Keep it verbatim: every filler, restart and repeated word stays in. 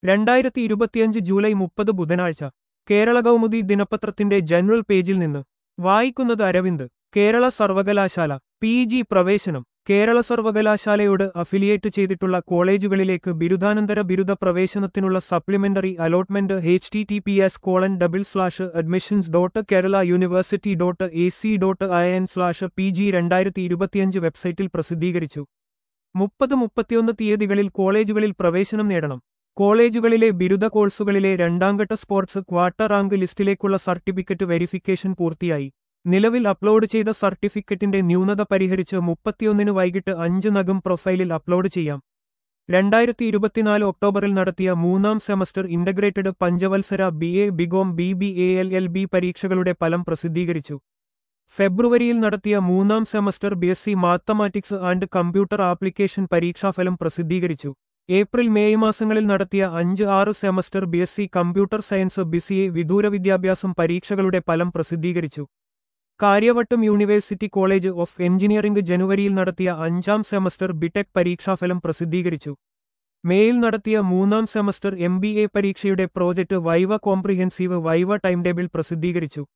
രണ്ടായിരത്തി ഇരുപത്തിയഞ്ച് ജൂലൈ മുപ്പത് ബുധനാഴ്ച കേരള കൗമുദി ദിനപത്രത്തിന്റെ ജനറൽ പേജിൽ നിന്ന് വായിക്കുന്നത് അരവിന്ദ്. കേരള സർവകലാശാല പി ജി പ്രവേശനം. കേരള സർവകലാശാലയോട് അഫിലിയേറ്റ് ചെയ്തിട്ടുള്ള കോളേജുകളിലേക്ക് ബിരുദാനന്തര ബിരുദ പ്രവേശനത്തിനുള്ള supplementary allotment H T T P S colon double slash admissions dot Kerala university dot A C dot I N slash P G രണ്ടായിരത്തി ഇരുപത്തിയഞ്ച് വെബ്സൈറ്റിൽ പ്രസിദ്ധീകരിച്ചു. മുപ്പത് മുപ്പത്തിയൊന്ന് തീയതികളിൽ കോളേജുകളിൽ പ്രവേശനം നേടണം. കോളേജുകളിലെ ബിരുദ കോഴ്സുകളിലെ രണ്ടാംഘട്ട സ്പോർട്സ് ക്വാർട്ടർ റാങ്ക് ലിസ്റ്റിലേക്കുള്ള സർട്ടിഫിക്കറ്റ് വെരിഫിക്കേഷൻ പൂർത്തിയായി. നിലവിൽ അപ്ലോഡ് ചെയ്ത സർട്ടിഫിക്കറ്റിന്റെ ന്യൂനത പരിഹരിച്ച് മുപ്പത്തിയൊന്നിന് വൈകിട്ട് അഞ്ചിനകം പ്രൊഫൈലിൽ അപ്ലോഡ് ചെയ്യാം. രണ്ടായിരത്തി ഇരുപത്തിനാല് ഒക്ടോബറിൽ നടത്തിയ മൂന്നാം സെമസ്റ്റർ ഇന്റഗ്രേറ്റഡ് പഞ്ചവത്സര B A B Com B B A L L B പരീക്ഷകളുടെ ഫലം പ്രസിദ്ധീകരിച്ചു. ഫെബ്രുവരിയിൽ നടത്തിയ മൂന്നാം semester B S C mathematics and computer application പരീക്ഷാഫലം പ്രസിദ്ധീകരിച്ചു. ഏപ്രിൽ മെയ് മാസങ്ങളിൽ നടത്തിയ അഞ്ച് ആറ് semester B S C computer science B C A വിദൂര വിദ്യാഭ്യാസം പരീക്ഷകളുടെ ഫലം പ്രസിദ്ധീകരിച്ചു. Karyavattom university college of engineering ജനുവരിയിൽ നടത്തിയ അഞ്ചാം സെമസ്റ്റർ ബിടെക് പരീക്ഷാഫലം പ്രസിദ്ധീകരിച്ചു. മേയിൽ നടത്തിയ മൂന്നാം സെമസ്റ്റർ എം ബി എ പരീക്ഷയുടെ project viva comprehensive viva timetable പ്രസിദ്ധീകരിച്ചു.